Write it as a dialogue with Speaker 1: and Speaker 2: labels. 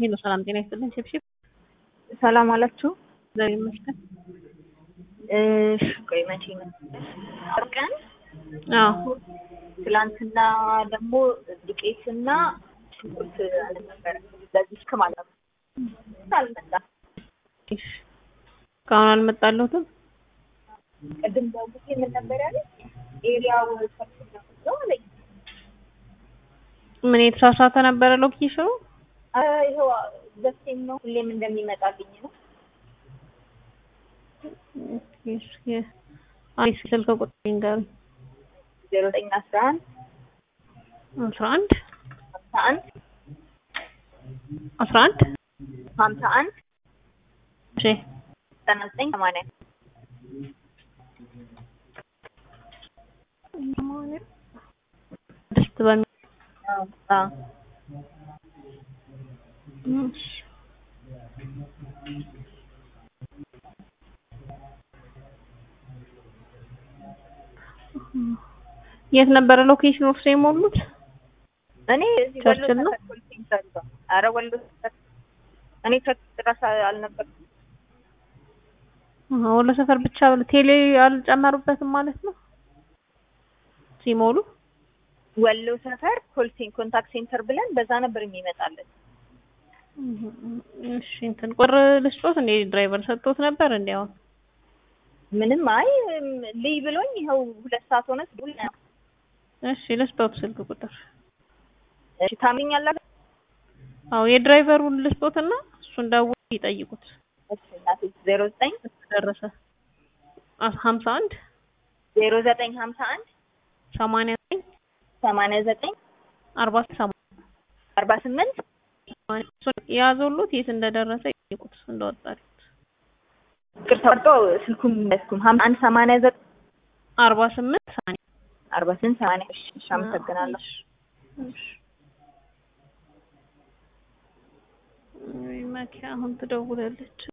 Speaker 1: ሄሎ ሰላም ጤና ይስጥልኝ። ሽብሽብ
Speaker 2: ሰላም አላችሁ?
Speaker 1: እግዚአብሔር ይመስገን።
Speaker 2: ቆይ መቼ ነው ቀን?
Speaker 1: አዎ
Speaker 2: ትላንትና ደግሞ ዱቄትና ሽንኩርት አልነበረ ለዚህ ከማለት አልመጣም።
Speaker 1: እስካሁን አልመጣለሁትም።
Speaker 2: ቅድም ደውዬ ምን ነበር ያለኝ? ኤሪያው ነው አለኝ።
Speaker 1: ምን የተሳሳተ ነበረ ሎኬሽኑ?
Speaker 2: ይሄው ዘሴም ነው ሁሌም እንደሚመጣልኝ ነው።
Speaker 1: እሺ አይ ስልክ ቁጥር ይንገር
Speaker 2: 0911
Speaker 1: 11
Speaker 2: 51
Speaker 1: 11 እሺ
Speaker 2: 9980
Speaker 1: ድስት በሚ የት ነበረ ሎኬሽኑ እርሶ የሞሉት?
Speaker 2: እኔ እዚህ ወሎ ተከትል ሴንተር ነው። አረ ወሎ ተከትል እኔ ከጥራስ አልነበርኩም።
Speaker 1: ወሎ ሰፈር ብቻ ቴሌ አልጨመሩበትም ማለት ነው ሲሞሉ?
Speaker 2: ወሎ ሰፈር ኮንታክት ሴንተር ብለን በዛ ነበር የሚመጣልን።
Speaker 1: እሺ እንትን ቁጥር ልስጦት እንዴ? ድራይቨር ሰጥቶት ነበር እንዴ? አሁን
Speaker 2: ምንም አይ ልይ ብሎኝ ይኸው 2 ሰዓት ሆነ ሲል ነው።
Speaker 1: እሺ ልስጦት ስልክ ቁጥር።
Speaker 2: እሺ ታምኛላችሁ?
Speaker 1: አዎ የድራይቨሩን ልስጦትና እሱን ደውለው ይጠይቁት።
Speaker 2: እሺ 09
Speaker 1: ደረሰ 51
Speaker 2: 0951
Speaker 1: 89
Speaker 2: 89 48
Speaker 1: ያዞሉት የት እንደደረሰ ይጠይቁት እንደወጣለት።
Speaker 2: ቅርታውቶ ስልኩን መስኩም 51 89
Speaker 1: 48
Speaker 2: 80 እሺ አመሰግናለሁ።
Speaker 1: እሺ መኪና አሁን ትደውላለች።